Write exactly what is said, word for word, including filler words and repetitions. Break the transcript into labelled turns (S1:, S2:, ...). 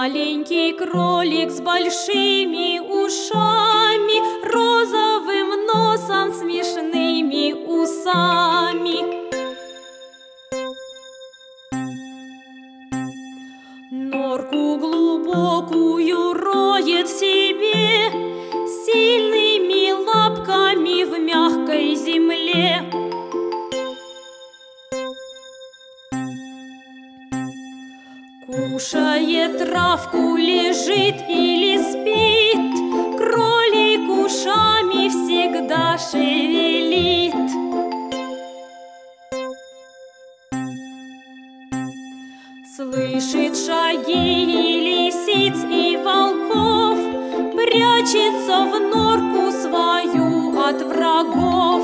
S1: Маленький кролик с большими ушами, розовым носом, смешными усами. Норку глубокую роет в себе, сильными лапками в мягкой земле. Кушает травку, лежит или спит, кролик ушами всегда шевелит. Слышит шаги и лисиц, и волков, прячется в норку свою от врагов.